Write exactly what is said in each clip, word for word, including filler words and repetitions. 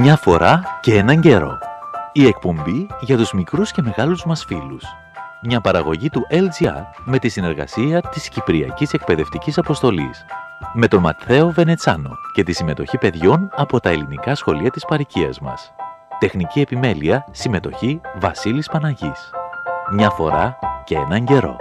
Μια φορά και έναν καιρό. Η εκπομπή για τους μικρούς και μεγάλους μας φίλους. Μια παραγωγή του ελ τζι αρ με τη συνεργασία της Κυπριακής Εκπαιδευτικής Αποστολής. Με τον Ματθαίο Βενετσάνο και τη συμμετοχή παιδιών από τα ελληνικά σχολεία της παροικίας μας. Τεχνική επιμέλεια, συμμετοχή Βασίλης Παναγής. Μια φορά και έναν καιρό.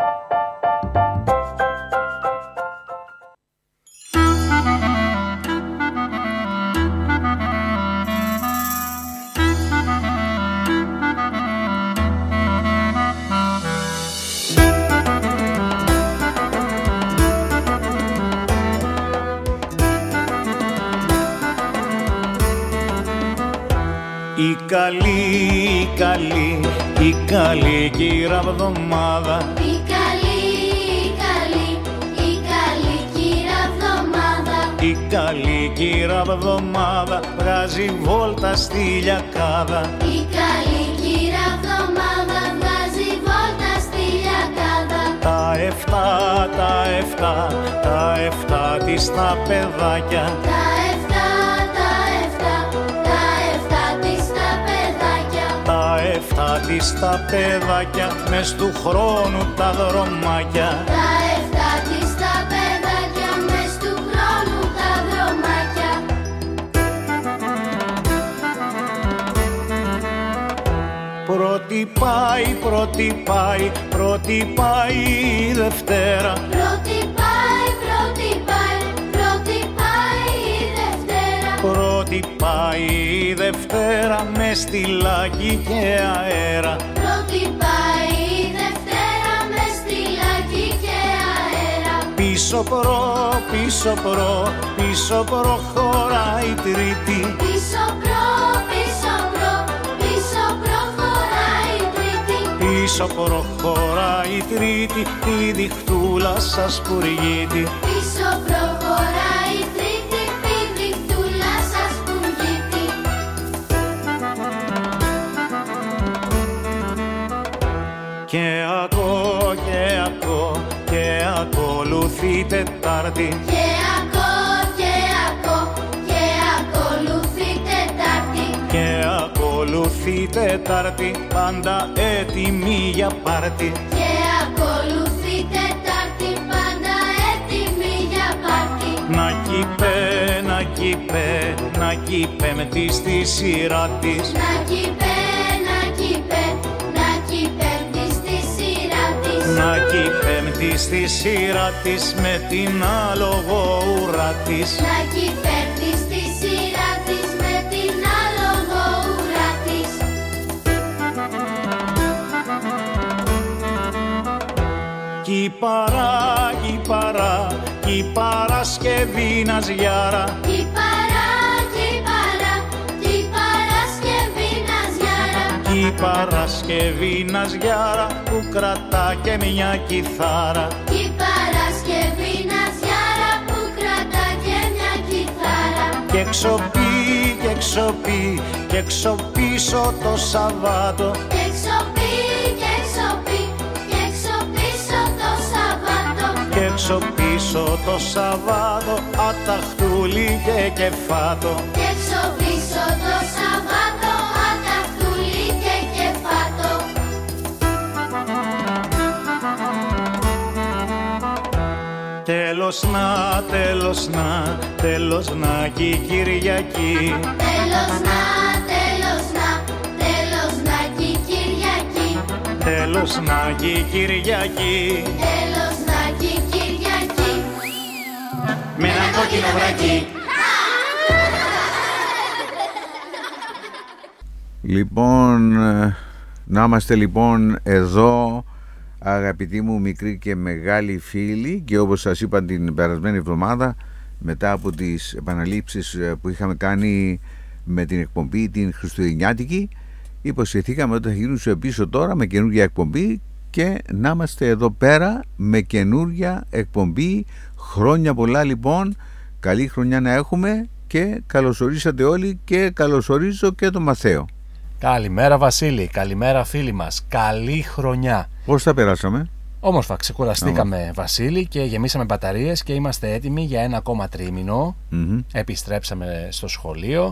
Η καλή, η καλή, η καλή κυραβδομάδα. Η καλή, η καλή, η καλή κυραβδομάδα. Η καλή κυραβδομάδα βγάζει βόλτα στη Λιακάδα. Η καλή κυραβδομάδα βγάζει βόλτα στη Λιακάδα. Τα εφτά, τα εφτά, τα εφτά της τα παιδάκια. Τα εφτά, τα εφτά, τα εφτά της τα παιδάκια. Τα εφτά της τα παιδάκια, μες του χρόνου τα δρομάκια. Τα εφτά της τα παιδάκια, μες του χρόνου τα δρομάκια. Πρώτη πάει, πρώτη πάει, πρώτη πάει η Δευτέρα. Πρώτη πάει, πρώτη πάει, πρώτη πάει η Δευτέρα. Πρώτη πάει η Δευτέρα με στυλάκι και αέρα. Πρώτη πάει η Δευτέρα με στυλάκι και αέρα. Πίσω προ, πίσω προ, πίσω προχωράει η Τρίτη. Πίσω προ, πίσω προ, πίσω προχωράει η Τρίτη. Πίσω προχωράει η Τρίτη, τη διχτούλα σας πουργίτη. Πίσω προχωράει η Τρίτη, τη διχτούλα σας πουργίτη. Και ακώ, και ακώ, και ακολουθεί Τετάρτη. Και ακώ, και ακώ, και ακολουθεί Τετάρτη. Και ακολουθεί Τετάρτη, πάντα έτοιμη για πάρτι. Και ακολουθεί Τετάρτη, πάντα έτοιμη για πάρτι. Να κυπέ, να κυπέ, να κυπέ με τη στη σειρά της. Να κυπέ, να κυπέ, να κυπέμπτη στη σειρά της. Να κυπέμπτη στη σειρά της με την άλογο ουρά της. Να κυπέμπτη στη σειρά της με την άλογο ουρά της. Κι παρά, κι παρά, κι Παρασκευή να ζιάρα. Κι παρά, κι παρά, κι Παρασκευή να ζιάρα. Κι Παρασκευή να ζιάρα που κρατά και μια κιθάρα. Κι Παρασκευή να ζιάρα που κρατά και μια κιθάρα. Και ξοπεί, και ξοπεί, και ξοπίσω το Σαββάτο. Και εξωπεί, και εξωπεί, και εξωπίσω το Σαββάτο. Και ξοπίσω το Σαββάτο, αταχτούλη και κεφάτο. Και εξωπίσω το Σαββάτο, αταχτούλη και κεφάτο. Τέλος να, τέλος να, τέλος να κι η Κυριακή. Τέλος να, τέλος να, τέλος να κι η Κυριακή. Τέλος να κι η Κυριακή. Τέλος να κι η Κυριακή. Με ένα κόκκινο βρακί. Λοιπόν, να είμαστε λοιπόν εδώ, αγαπητοί μου μικροί και μεγάλοι φίλοι, και όπως σας είπα την περασμένη εβδομάδα, μετά από τις επαναλήψεις που είχαμε κάνει με την εκπομπή την Χριστουγεννιάτικη, υποσχεθήκαμε ότι θα γυρίσουμε πίσω τώρα με καινούργια εκπομπή και να είμαστε εδώ πέρα με καινούργια εκπομπή. Χρόνια πολλά λοιπόν, καλή χρονιά να έχουμε και καλωσορίσατε όλοι και καλωσορίζω και τον Μαθαίο. Καλημέρα Βασίλη, καλημέρα φίλοι μας, καλή χρονιά. Πώς τα περάσαμε? Όμορφα, ξεκουραστήκαμε Όμορφα. Βασίλη, και γεμίσαμε μπαταρίες και είμαστε έτοιμοι για ένα ακόμα τρίμηνο. Mm-hmm. Επιστρέψαμε στο σχολείο.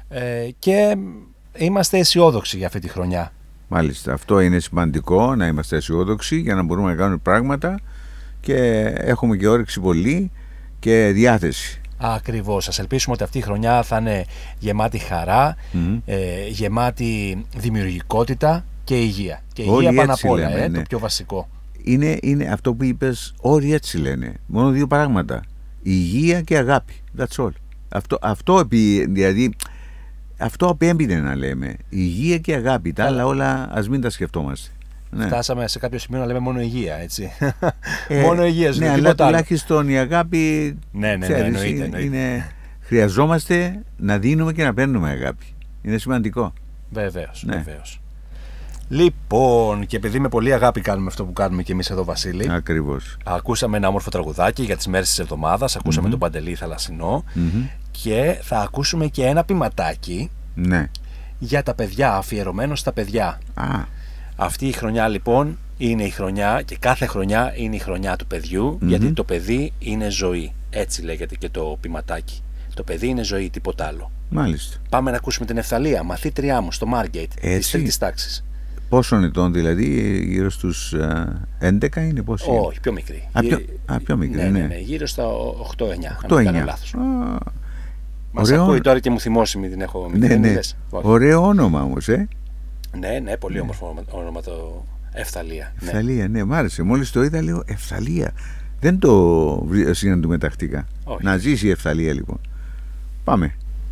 ε, και είμαστε αισιόδοξοι για αυτή τη χρονιά. Μάλιστα, αυτό είναι σημαντικό, να είμαστε αισιόδοξοι για να μπορούμε να κάνουμε πράγματα και έχουμε και όρεξη πολύ και διάθεση. Ακριβώς. Ας ελπίσουμε ότι αυτή η χρονιά θα είναι γεμάτη χαρά, mm-hmm. ε, γεμάτη δημιουργικότητα και υγεία. Και όλοι υγεία πάνω απ' όλα, λέμε, ε, ναι. το πιο βασικό. Είναι, είναι αυτό που είπες, όλοι έτσι λένε. Μόνο δύο πράγματα. Υγεία και αγάπη. That's all. Αυτό, αυτό, επί, δηλαδή, αυτό απέμπεινε να λέμε. Υγεία και αγάπη. Τα άλλα όλα ας μην τα σκεφτόμαστε. Ναι. Φτάσαμε σε κάποιο σημείο να λέμε μόνο υγεία, έτσι. Ε, μόνο υγεία. Ναι, αλλά τουλάχιστον η αγάπη. Ναι, ναι, ναι, ξέρεις, εννοείται, εννοείται. Είναι, χρειαζόμαστε να δίνουμε και να παίρνουμε αγάπη. Είναι σημαντικό. Βεβαίως, ναι. βεβαίως. Λοιπόν, και επειδή με πολύ αγάπη κάνουμε αυτό που κάνουμε και εμείς εδώ, Βασίλη. Ακριβώς. Ακούσαμε ένα όμορφο τραγουδάκι για τις μέρες της εβδομάδας. Ακούσαμε mm-hmm. τον Παντελή Θαλασσινό. Mm-hmm. Και θα ακούσουμε και ένα ποιηματάκι. Ναι. Για τα παιδιά, αφιερωμένο στα παιδιά. Α. Αυτή η χρονιά λοιπόν είναι η χρονιά, και κάθε χρονιά είναι η χρονιά του παιδιού, mm-hmm. γιατί το παιδί είναι ζωή. Έτσι λέγεται και το ποιηματάκι. Το παιδί είναι ζωή, τίποτα άλλο. Μάλιστα. Πάμε να ακούσουμε την Ευθαλία, μαθήτριά μου στο Margate της τρίτης τάξης. Πόσων ετών δηλαδή, γύρω στους έντεκα είναι, πόσοι? Όχι, πιο μικρή. Α, πιο, α, πιο μικρή, ναι, ναι, ναι, ναι, γύρω στα οκτώ εννιά. οκτώ εννιά. Μας ακούει τώρα και μου θυμώσει, μην την έχω μικρή. Ναι, ναι. Ωραίο όνομα όμως, ε. Ναι, ναι, πολύ όμορφο όνομα το Ευθαλία. Ευθαλία, ναι, ναι, μ' άρεσε. Μόλις το είδα λέω Ευθαλία. Δεν το συναντουμεταχτήκα. Να ζήσει η Ευθαλία λοιπόν. Πάμε.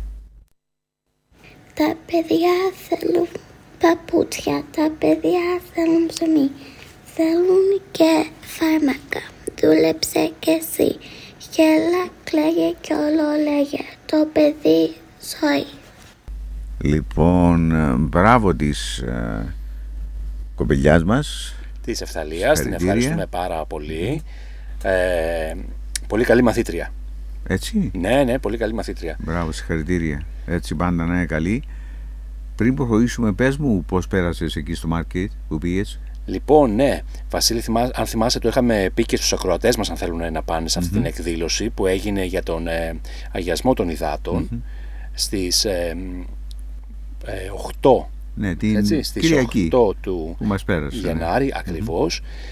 Τα παιδιά θέλουν παπούτσια, τα παιδιά θέλουν ψωμί, θέλουν και φάρμακα. Δούλεψε κι εσύ, γέλα, κλαίγε κι όλο λέγε, το παιδί ζωή. Λοιπόν, μπράβο της ε, κοπελιάς μας, της Ευθαλίας, την ευχαριστούμε πάρα πολύ. Ε, πολύ καλή μαθήτρια. Έτσι. Ναι, ναι, πολύ καλή μαθήτρια. Μπράβο, συγχαρητήρια. Έτσι πάντα να είναι καλή. Πριν προχωρήσουμε, πες μου πώς πέρασες εκεί στο Margate που πήγες. Λοιπόν, ναι, Βασίλη, θυμά, αν θυμάσαι, το είχαμε πει και στους ακροατές μας, αν θέλουν να πάνε σε αυτή mm-hmm. την εκδήλωση που έγινε για τον ε, αγιασμό των υδάτων mm-hmm. στις ε, ε, οκτώ, ναι, την έτσι, στις Κυριακή οκτώ του που μας πέρασε, Γενάρη, ναι. Ακριβώς. Mm-hmm.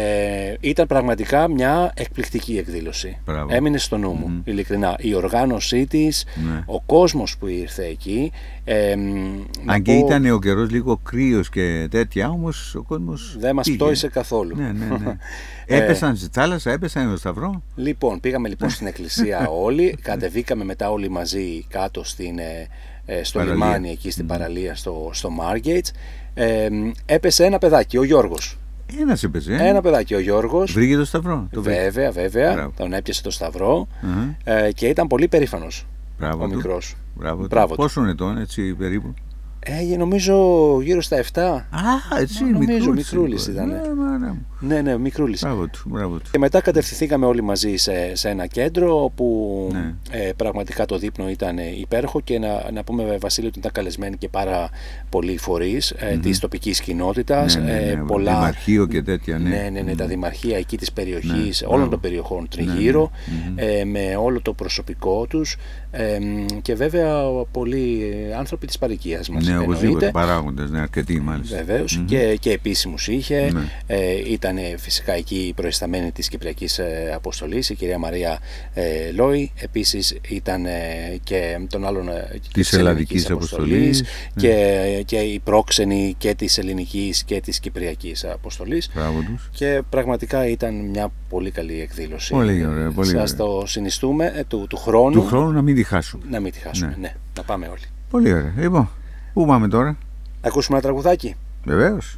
Ε, ήταν πραγματικά μια εκπληκτική εκδήλωση. Μπράβο. Έμεινε στο νου μου, mm-hmm. ειλικρινά. Η οργάνωσή της, ναι. ο κόσμος που ήρθε εκεί. Ε, Αν και πω... ήταν ο καιρός λίγο κρύος και τέτοια, όμως ο κόσμος δεν μας πτώησε καθόλου. Ναι, ναι, ναι. Έπεσαν στη θάλασσα, έπεσαν στο Σταυρό. Λοιπόν, πήγαμε λοιπόν στην εκκλησία όλοι, κατεβήκαμε μετά όλοι μαζί κάτω στην, ε, στο παραλία. Λιμάνι, εκεί στην mm. παραλία, στο, στο Margate. Ε, έπεσε ένα παιδάκι, ο Γιώργος. Ένας έπεσε. Ένα παιδάκι, ο Γιώργος. Βρήκε το Σταυρό. Το βέβαια, βέβαια. Μπράβο. Τον έπιασε το Σταυρό uh-huh. ε, και ήταν πολύ περήφανος. Μπράβο ο του. Μικρός. Μπράβο Μπράβο πόσων ετών, έτσι περίπου? Ε, νομίζω γύρω στα επτά. Α, έτσι, νομίζω μικρούλης ήταν. Ναι, ναι, ναι, ναι, μικρούλης. Μπράβο του, μπράβο του. Και μετά κατευθυνθήκαμε όλοι μαζί σε, σε ένα κέντρο όπου ναι. ε, πραγματικά το δείπνο ήταν υπέροχο και να, να πούμε, Βασίλη, ότι ήταν καλεσμένοι και πάρα πολλοί φορείς ε, mm-hmm. της τοπικής κοινότητας. Ναι, ναι, ναι, ε, πολλά... Δημαρχείο και τέτοια. Ναι, ναι, ναι, ναι, mm-hmm. τα δημαρχία εκεί της περιοχής, ναι, όλων μπράβο. των περιοχών τριγύρω, ναι, ναι. Ε, με όλο το προσωπικό τους ε, και βέβαια πολλοί άνθρωποι της παροικίας μας. Ναι, οπωσδήποτε, παράγοντες, ναι, αρκετοί μάλιστα. Βεβαίως, mm-hmm. και, και επίσημους είχε. Ναι. Ε, ήταν φυσικά εκεί η προϊσταμένη της Κυπριακής ε, Αποστολής, η κυρία Μαρία ε, Λόη. Επίσης ήταν ε, και των άλλων ε, της Ελλαδικής Αποστολής, Αποστολής και, ναι. και η πρόξενη και της Ελληνικής και της Κυπριακής Αποστολής. Και πραγματικά ήταν μια πολύ καλή εκδήλωση. Πολύ ωραία, πολύ Σας ωραία. το συνιστούμε ε, του, του χρόνου. Του χρόνου να μην τη χάσουμε. Να μην τη χάσουμε, ναι. ναι. Να πάμε όλοι. Πολύ ωραία. Λοιπόν, πού πάμε τώρα? Να ακούσουμε ένα τραγουδάκι. Βεβαίως.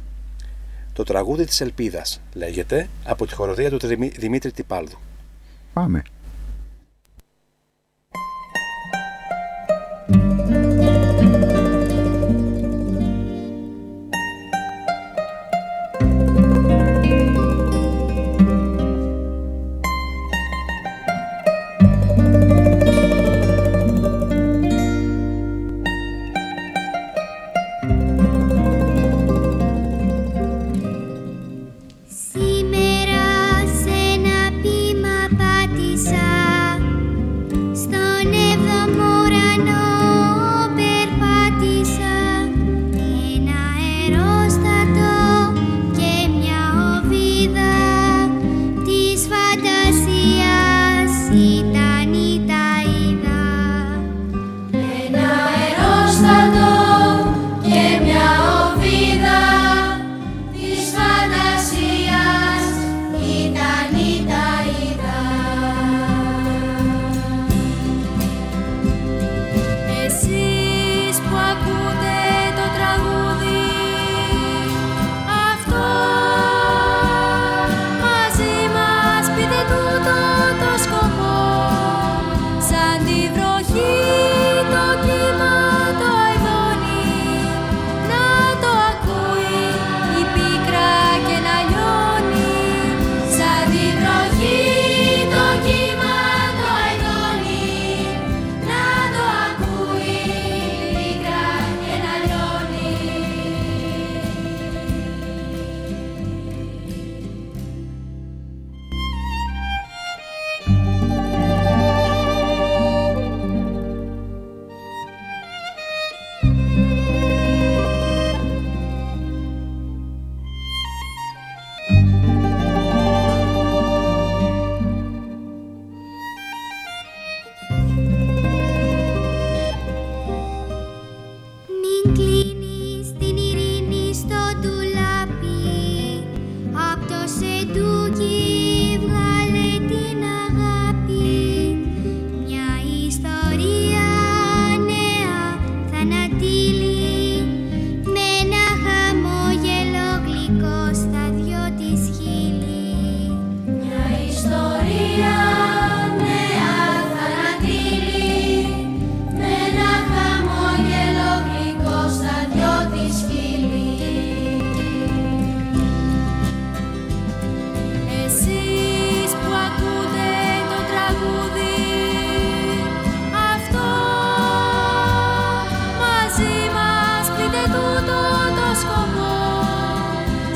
Το τραγούδι της Ελπίδας λέγεται, από τη χοροδία του Δημήτρη Τυπάλδου. Πάμε. Σήμερα σε ένα ποίημα πάτησα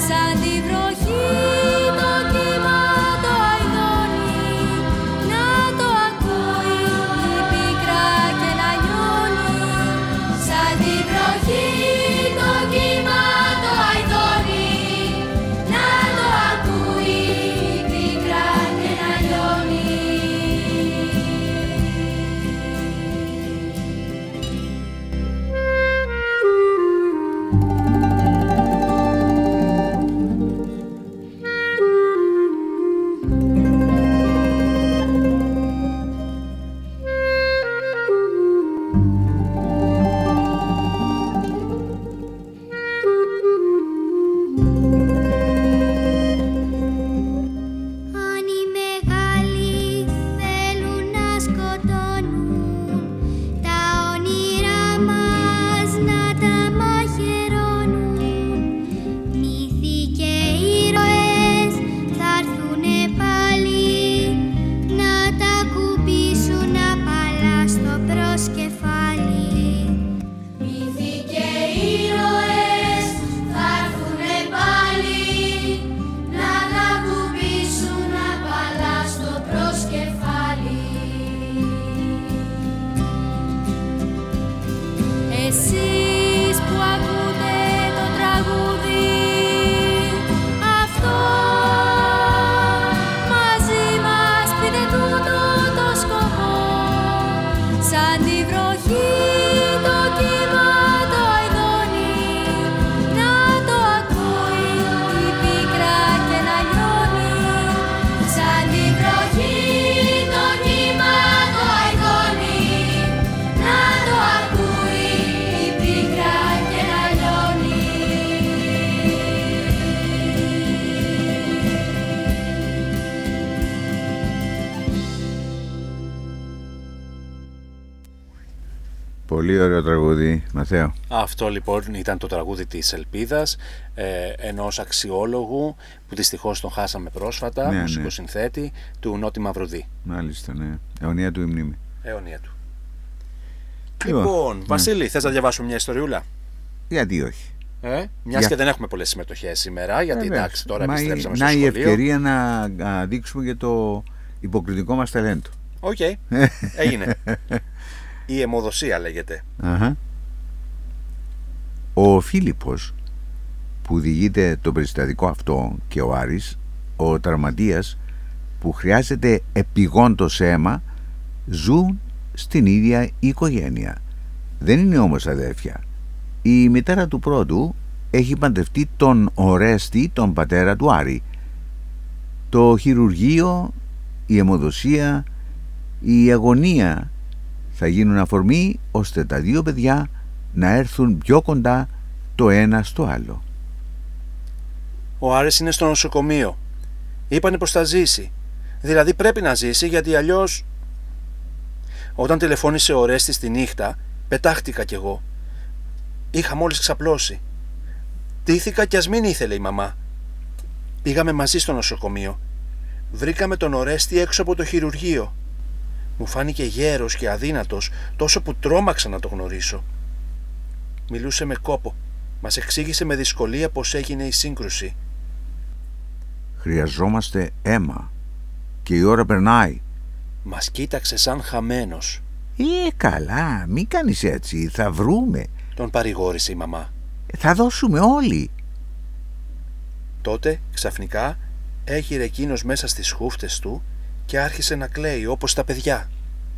Πολύ ωραίο τραγούδι, Μαθαίο. Αυτό λοιπόν ήταν το τραγούδι της Ελπίδας, ε, ενός αξιόλογου που δυστυχώς τον χάσαμε πρόσφατα, ναι, μουσικοσυνθέτη, ναι, του Νότι Μαυρουδή. Μάλιστα, ναι. Αιωνία του η μνήμη. Αιωνία του. Λοιπόν, λοιπόν ναι. Βασίλη, θες να διαβάσουμε μια ιστοριούλα? Γιατί όχι. Ε, μιας Για... και δεν έχουμε πολλές συμμετοχές σήμερα, γιατί Βέβαια. εντάξει, τώρα Μα επιστρέψαμε στο να σχολείο. Να η ευκαιρία να, να δείξουμε και το υποκριτικό μας ταλέντο. Οκ, okay. Έγινε. Η αιμοδοσία λέγεται. Uh-huh. Ο Φίλιππος που διηγείται το περιστατικό αυτό και ο Άρης, ο τραυματίας που χρειάζεται επιγόντως αίμα, ζουν στην ίδια οικογένεια. Δεν είναι όμως αδέρφια. Η μητέρα του πρώτου έχει παντρευτεί τον Ορέστη, τον πατέρα του Άρη. Το χειρουργείο, η αιμοδοσία, η αγωνία θα γίνουν αφορμή ώστε τα δύο παιδιά να έρθουν πιο κοντά το ένα στο άλλο. Ο Άρης είναι στο νοσοκομείο. Είπανε πως θα ζήσει. Δηλαδή πρέπει να ζήσει, γιατί αλλιώς... Όταν τηλεφώνησε ο Ρέστης τη νύχτα, πετάχτηκα κι εγώ. Είχα μόλις ξαπλώσει. Τύθηκα κι ας μην ήθελε η μαμά. Πήγαμε μαζί στο νοσοκομείο. Βρήκαμε τον Ορέστη έξω από το χειρουργείο. Μου φάνηκε γέρος και αδύνατος, τόσο που τρόμαξα να το γνωρίσω. Μιλούσε με κόπο. Μας εξήγησε με δυσκολία πως έγινε η σύγκρουση. Χρειαζόμαστε αίμα και η ώρα περνάει. Μας κοίταξε σαν χαμένος. Ε, καλά, μη κάνεις έτσι, θα βρούμε. Τον παρηγόρησε η μαμά. Θα δώσουμε όλοι. Τότε, ξαφνικά, έγειρε εκείνος μέσα στις χούφτες του και άρχισε να κλαίει όπως τα παιδιά.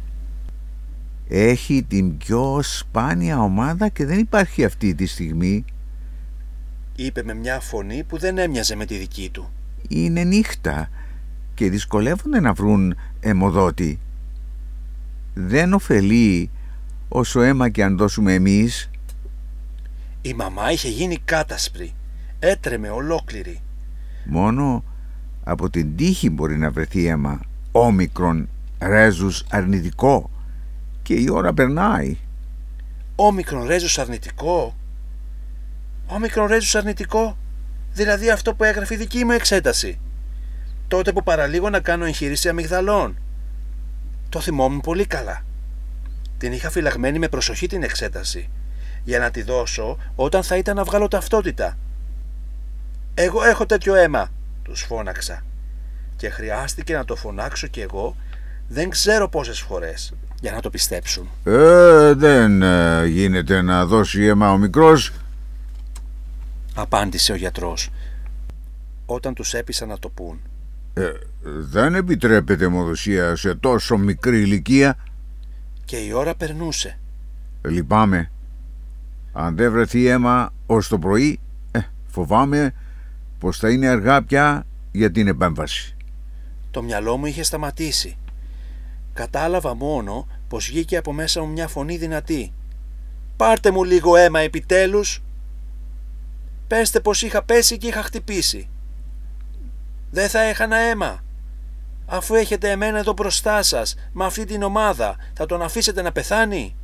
Έχει την πιο σπάνια ομάδα και δεν υπάρχει αυτή τη στιγμή, είπε με μια φωνή που δεν έμοιαζε με τη δική του. Είναι νύχτα και δυσκολεύονται να βρουν αιμοδότη. Δεν ωφελεί όσο αίμα και αν δώσουμε εμείς. Η μαμά είχε γίνει κάτασπρη. Έτρεμε ολόκληρη. Μόνο από την τύχη μπορεί να βρεθεί αίμα. Όμικρον ρέζους αρνητικό. Και η ώρα περνάει. Όμικρον ρέζους αρνητικό. Όμικρον ρέζους αρνητικό. Δηλαδή αυτό που έγραφε η δική μου εξέταση. Τότε που παραλίγο να κάνω εγχείρηση αμυγδαλών. Το θυμόμουν πολύ καλά. Την είχα φυλαγμένη με προσοχή την εξέταση, για να τη δώσω όταν θα ήταν να βγάλω ταυτότητα. «Εγώ έχω τέτοιο αίμα», τους φώναξα. Και χρειάστηκε να το φωνάξω κι εγώ, δεν ξέρω πόσες φορές, για να το πιστέψουν. Ε, δεν ε, γίνεται να δώσει αίμα ο μικρός, απάντησε ο γιατρός, όταν τους έπεισα να το πούν. Ε, δεν επιτρέπεται αιμοδοσία σε τόσο μικρή ηλικία. Και η ώρα περνούσε. Λυπάμαι. Αν δεν βρεθεί αίμα ως το πρωί, ε, φοβάμαι πως θα είναι αργά πια για την επέμβαση. Το μυαλό μου είχε σταματήσει. Κατάλαβα μόνο πως βγήκε από μέσα μου μια φωνή δυνατή. «Πάρτε μου λίγο αίμα επιτέλους. Πέστε πως είχα πέσει και είχα χτυπήσει. Δεν θα έχανα αίμα. Αφού έχετε εμένα εδώ μπροστά σας, με αυτή την ομάδα, θα τον αφήσετε να πεθάνει?»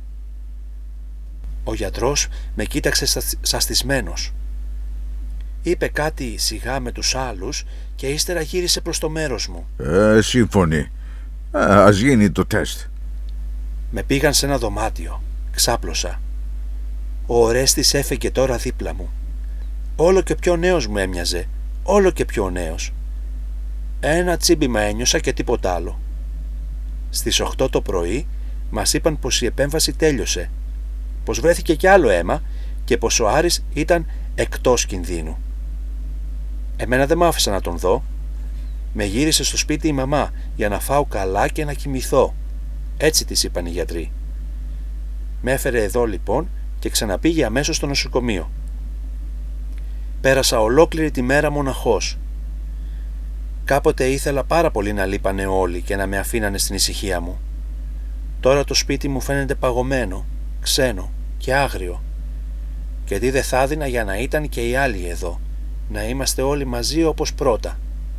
Ο γιατρός με κοίταξε σαστισμένος. Είπε κάτι σιγά με τους άλλους και ύστερα γύρισε προς το μέρος μου. Ε, σύμφωνοι. Ε, ας γίνει το τεστ. Με πήγαν σε ένα δωμάτιο. Ξάπλωσα. Ο Ορέστης έφεγε τώρα δίπλα μου. Όλο και πιο νέος μου έμοιαζε. Όλο και πιο νέος. Ένα τσίμπημα ένιωσα και τίποτα άλλο. Στις οκτώ το πρωί μας είπαν πως η επέμβαση τέλειωσε, πως βρέθηκε κι άλλο αίμα και πως ο Άρης ήταν εκτός κινδύνου. Εμένα δεν μ' άφησα να τον δω. Με γύρισε στο σπίτι η μαμά για να φάω καλά και να κοιμηθώ. Έτσι της είπαν οι γιατροί. Με έφερε εδώ λοιπόν και ξαναπήγε αμέσως στο νοσοκομείο. Πέρασα ολόκληρη τη μέρα μοναχός. Κάποτε ήθελα πάρα πολύ να λείπανε όλοι και να με αφήνανε στην ησυχία μου. Τώρα το σπίτι μου φαίνεται παγωμένο, ξένο και άγριο. Και τι δεν θα έδινα για να ήταν και οι άλλοι εδώ, να είμαστε όλοι μαζί όπως πρώτα.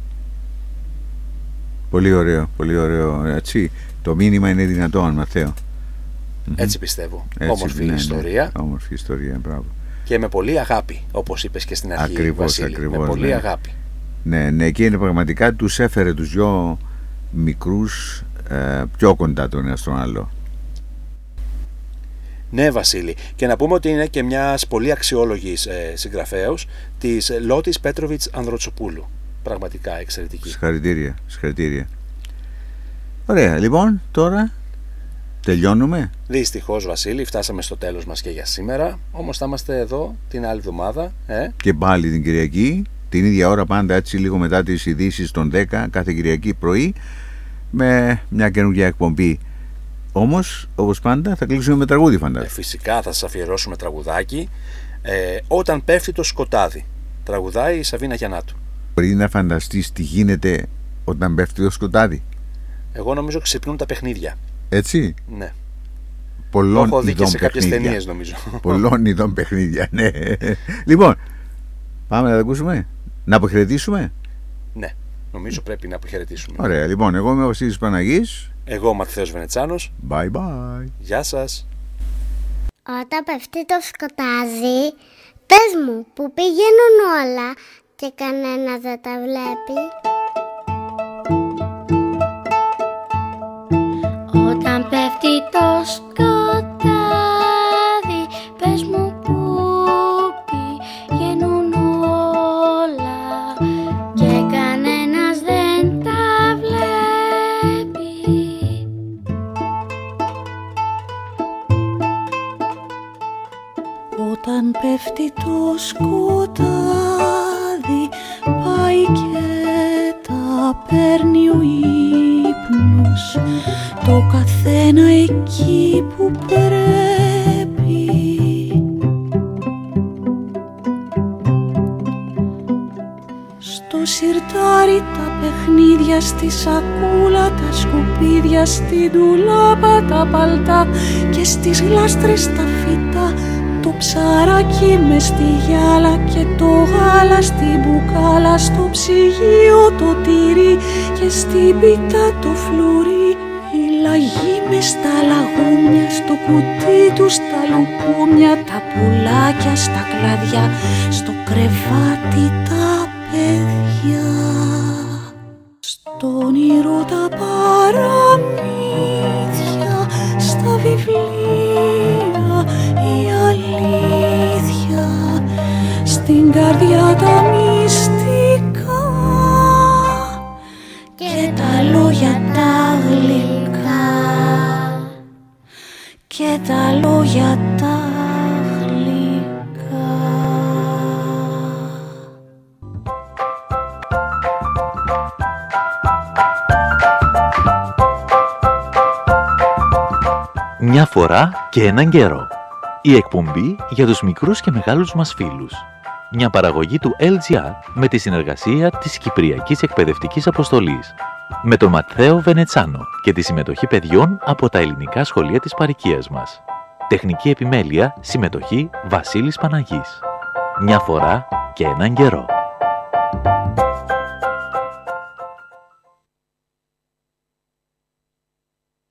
Πολύ ωραίο, πολύ ωραίο. Έτσι, το μήνυμα είναι δυνατό, αν Μαθαίο. Έτσι πιστεύω. Έτσι, όμορφη ναι, ιστορία. Ναι, όμορφη ιστορία, μπράβο. Και με πολύ αγάπη, όπως είπες και στην αρχή, ακριβώς, Βασίλη. ακριβώς, με πολύ ναι. αγάπη. Ναι, ναι, και είναι πραγματικά, τους έφερε τους δυο μικρούς ε, πιο κοντά τον ένα στον άλλο. Ναι, Βασίλη, και να πούμε ότι είναι και μιας πολύ αξιόλογης ε, συγγραφέως, της Λότης Πέτροβιτς Ανδροτσοπούλου. Πραγματικά εξαιρετική. Συγχαρητήρια, συγχαρητήρια. Ωραία, λοιπόν, τώρα τελειώνουμε. Δυστυχώς, Βασίλη, φτάσαμε στο τέλος μας και για σήμερα. Όμως θα είμαστε εδώ την άλλη εβδομάδα. Ε? Και πάλι την Κυριακή, την ίδια ώρα πάντα, έτσι λίγο μετά τις ειδήσεις των δέκα, κάθε Κυριακή πρωί, με μια καινούργια εκπομπή. Όμως, όπως πάντα, θα κλείσουμε με τραγούδι, φαντάζομαι. Ε, φυσικά θα σας αφιερώσουμε τραγουδάκι. Ε, «Όταν πέφτει το σκοτάδι». Τραγουδάει η Σαβίνα Γιαννάτου. Μπορεί να φανταστείς τι γίνεται όταν πέφτει το σκοτάδι. Εγώ νομίζω ξυπνούν τα παιχνίδια. Έτσι. Ναι. Πολλών το έχω δει και σε κάποιες παιχνίδια. ταινίες, νομίζω. Πολλών ειδών παιχνίδια, ναι. Λοιπόν, πάμε να τα ακούσουμε. Να αποχαιρετήσουμε. Ναι, νομίζω πρέπει να αποχαιρετήσουμε. Ωραία, λοιπόν, εγώ είμαι ο Βασίλης Παναγής. Εγώ ο Ματθαίος Βενετσάνος. Bye bye. Γεια σας. Όταν πέφτει το σκοτάδι, πες μου που πηγαίνουν όλα και κανένα δεν τα βλέπει. Όταν πέφτει το σκοτάδι, πες μου που πηγαίνουν όλα και κανένας δεν τα βλέπει. Όταν πέφτει το σκοτάδι, πάει και τα παίρνει ο ύπνος, το καθένα εκεί που πρέπει. Στο σιρτάρι τα παιχνίδια, στη σακούλα τα σκουπίδια, στην ντουλάπα τα παλτά και στις γλάστρες τα φυτά. Το ψαράκι μες στη γυάλα και το γάλα στην μπουκάλα, στο ψυγείο το τυρί και στην πίτα το φλουρί. Η λαγή μες στα λαγούμια, στο κουτί τους τα λουκούμια, τα πουλάκια στα κλαδιά, στο κρεβάτι τα παιδιά. Στον όνειρο τα παραμύθια, στα βιβλία η αλήθεια, στην καρδιά τα μυαλιά. για τα γλυκά. Μια φορά και έναν καιρό. Η εκπομπή για τους μικρούς και μεγάλους μας φίλους. Μια παραγωγή του ελ τζι αρ με τη συνεργασία της Κυπριακής Εκπαιδευτικής Αποστολής. Με τον Ματθαίο Βενετσάνο και τη συμμετοχή παιδιών από τα ελληνικά σχολεία της παροικίας μας. Τεχνική επιμέλεια, συμμετοχή Βασίλης Παναγής. Μια φορά και έναν καιρό.